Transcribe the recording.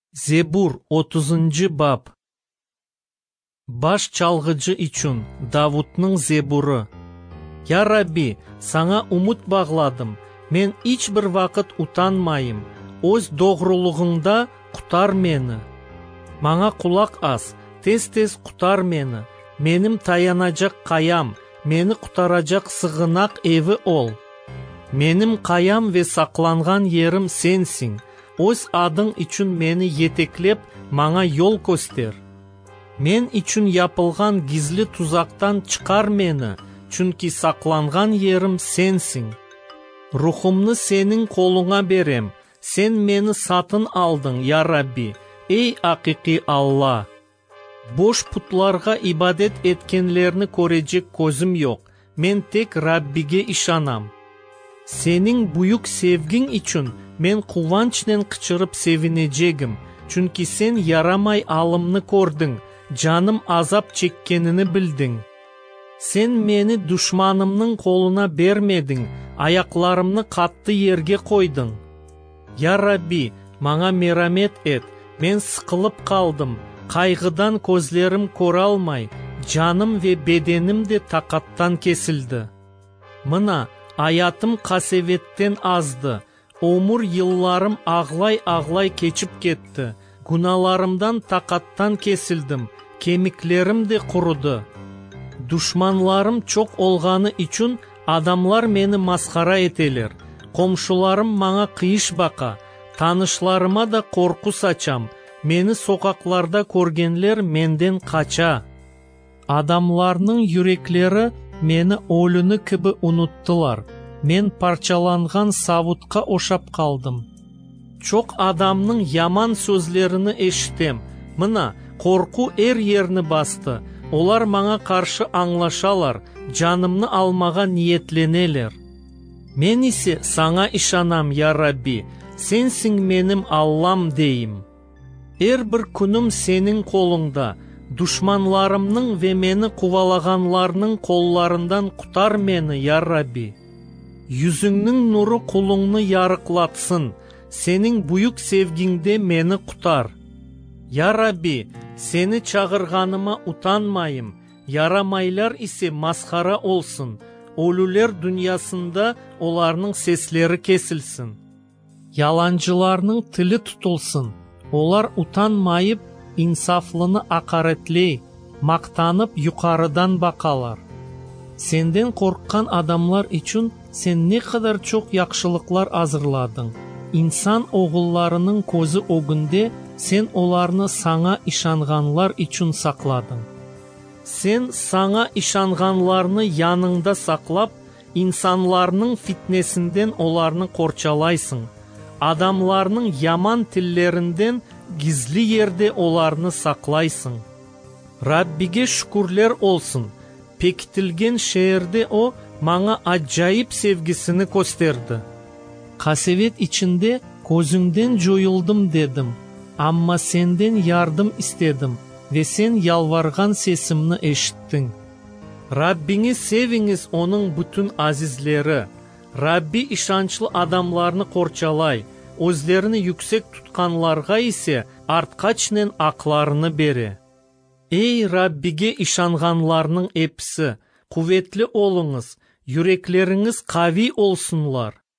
Зебур 30-бап. Баш чалгычы үчүн Давудтың зебуры. Я Рабби, саңа умут багладым, мен ич бир вакыт утанмайым, өз doğruluğunda кутар мени. Маңа кулак ас, тез-тез кутар мени, меним таянажак каям, мени кутарачак сыгынак эви ол. Меним каям ве сакланган ерим сенсиң, өз адың үчүн мени етеклеп, маңа yol көстер. Мен үчүн япылган гизли тузактан чыкар мени, чүнки сакланган ерим сенсиң. Рухумны сенин колуңа берем, сен мени сатын алдың, я Рабби, эй акыйкый Алла. Бош путларга ибадет эткенлерни көрежек көзүм жок, мен тек Раббиге ишанам. Сенин буюк севгиң үчүн мен кубанчтен кычырып севинежегим, чүнки сен ярамай алымны көрдүң, жаным азап чеккенini билдиң. Сен мени душманымның колуна бермедиң, аякларымны катты жерге койдуң. Я Рабби, маңа мерамет эт, мен сыкылып калдым, кайгыдан көзлерим көрө алмай, жаным ве беденим де такаттан кесилди. Мына аятым касеветтен азды, өмүр жылларым аглай кечип кетти, гуналарымдан такаттан кесилдим, кемиклерим де куруду. Душманларым чок олганы үчүн адамлар мени маскара этелер, комшуларым маңа кыйыш бака, танышларыма да корку сачам, мени сокакларда көргенлер менден кача. Адамларның юреклери мени өлүнү кеби унуттулар, мен парчаланган савутка ошап калдым. Чок адамның яман сөзлерини эшитем, мына корку ерни басты, олар маңа каршы аңлашалар, жанымны алмага ниетленелер. Мен исе саңа ишанам, я Рабби, сенсиң меним Аллам дейим. Бир күнүм сенин колуңда, душманларымның ве мени кувалаганларның колларынан кутар мени, я Рабби. Yüzüңнің нуру кулуңны ярыклатсын, сенин буюк севгиңде мени кутар. Я Рабби, сени чагырганыма утанмайым, ярамайлар исе маскара олсын, өлүлер дүниясында оларның сеслери кесилсин. Яланчыларның тили тутулсын, олар утанмайып, инсафлыны акаретлей, мактанып юкарыдан бакалар. Сенден корккан адамлар үчүн сен не кадар чок якшылыклар азырладың. İnsan oğullarının көзі огунде сен оларны саңа ишанганлар үчүн сакладың. Сен саңа ишанганларны яныңда саклап, инсанларның фитнесинден оларны корчалайсың. Адамларның яман тиллеринден гизли жерде оларны саклайсың. Раббиге шүкүрлер олсын. Пекитилген шээрде о маңа ажайып севгисini көстерди. Касевет içinde көзүңден жоюлдум дедим, амма сенден ярдым истедим ve sen yalvargan сесимни эшиттиң. Раббиңи севиңиз onun бүтүн азизлери. Рабби ишанчлы адамларны корчалай, өзлерини yüksek тутканларга исе арткачнен акларыны бере. Эй Раббиге ишанганларның эпси, куветли олуңуз, yürekleriңиz кави олсунлар.